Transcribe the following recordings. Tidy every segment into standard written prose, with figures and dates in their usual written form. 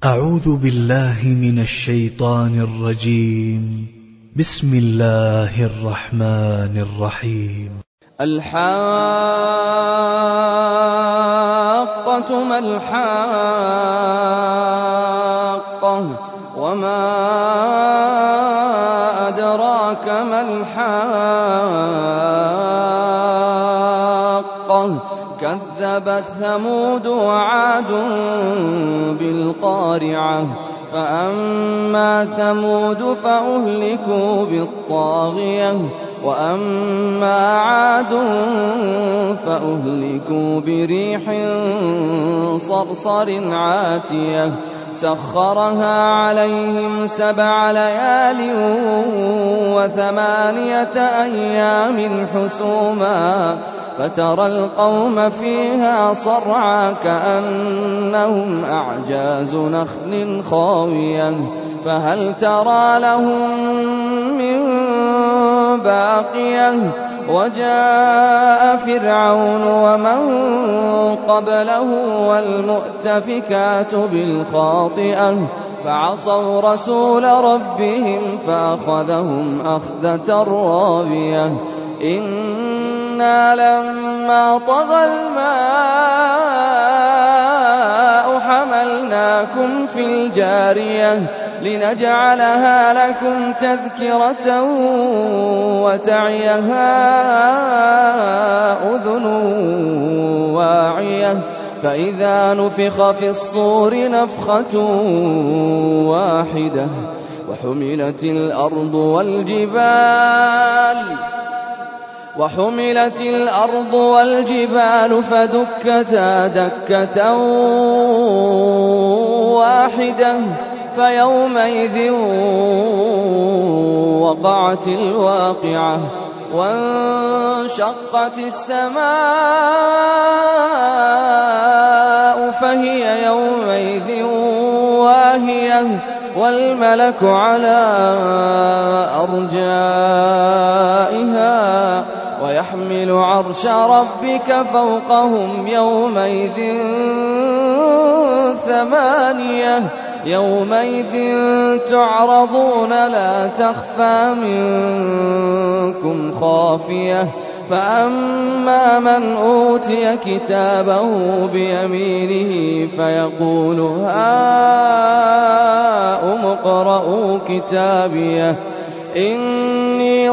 أعوذ بالله من الشيطان الرجيم. بسم الله الرحمن الرحيم. الحاقة ما الحاقة وما أدراك ما الحاقة كذبت ثمود وعاد بالقارعة فأما ثمود فأهلكوا بالطاغية وأما عاد فأهلكوا بريح صرصر عاتية سخرها عليهم 7 ليال و8 أيام حسوما فترى القوم فيها صرعى كأنهم أعجاز نخل خاوية فهل ترى لهم من باقية وجاء فرعون ومن قبله والمؤتفكات بالخاطئة فعصوا رسول ربهم فأخذهم أخذة رابية إنا لما طغى الماء حملناكم في الجارية لنجعلها لكم تذكرة وتعيها أذن واعية فإذا نفخ في الصور نفخة واحدة وحملت الأرض والجبال فدكتا دكة واحدة فيومئذ وقعت الواقعة وانشقت السماء فهي يومئذ واهية والملك على أرجائها ويحمل عرش ربك فوقهم يومئذ 8 يومئذ تعرضون لا تخفى منكم خافية فأما من أوتي كتابه بيمينه فيقول هاؤم اقرءوا كتابيه إني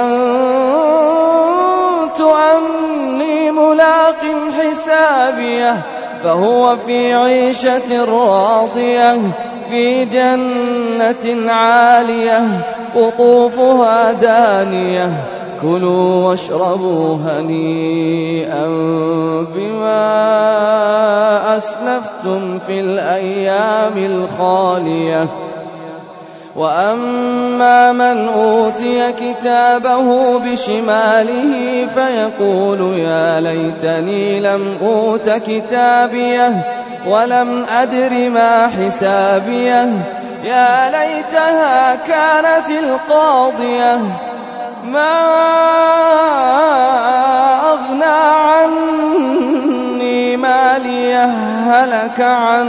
ظننت أني ملاق حسابيه فهو في عيشة راضية في جنة عالية قطوفها دانية كلوا واشربوا هنيئا بما أسلفتم في الأيام الخالية وأما من أوتي كتابه بشماله فيقول يا ليتني لم أوت كتابيه ولم أدر ما حسابيه يا ليتها كانت القاضية ما أغنى عني ماليه هلك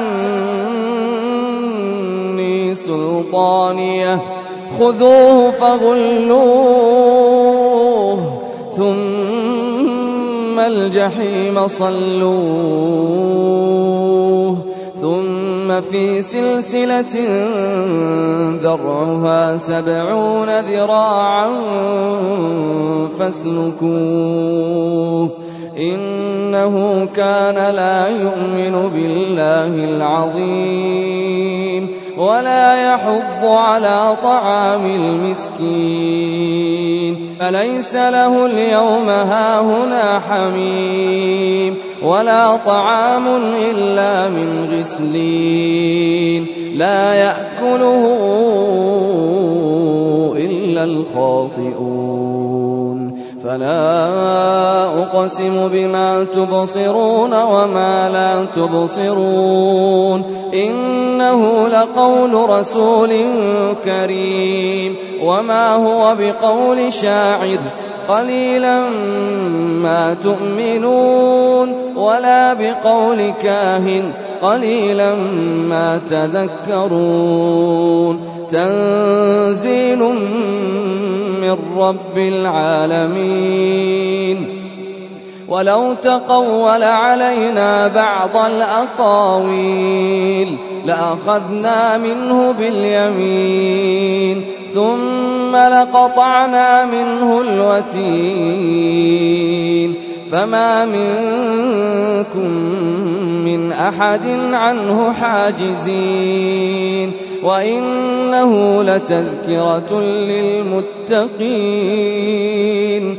عني سلطانيه خذوه فغلوه ثم الجحيم صلوه ثم في سلسلة ذرعها 70 ذراعا فاسلكوه إنه كان لا يؤمن بالله العظيم ولا يحض على طعام المسكين فليس له اليوم هاهنا حميم ولا طعام إلا من غسلين لا يأكله إلا الخاطئون فلا أقسم بما تبصرون وما لا تبصرون إنه لقول رسول كريم وما هو بقول شاعر قليلا ما تؤمنون ولا بقول كاهن قليلا ما تذكرون تنزيل من رب العالمين ولو تقول علينا بعض الأقاويل لأخذنا منه باليمين ثم لقطعنا منه الوتين فما منكم من أحد عنه حاجزين وإنه لتذكرة للمتقين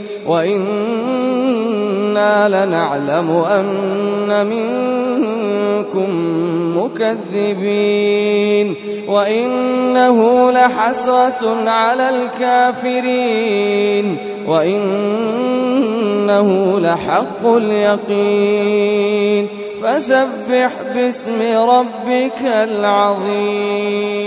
وإنا لنعلم أن منكم مكذبين وإنه لحسرة على الكافرين وإنه لحق اليقين فسبح باسم ربك العظيم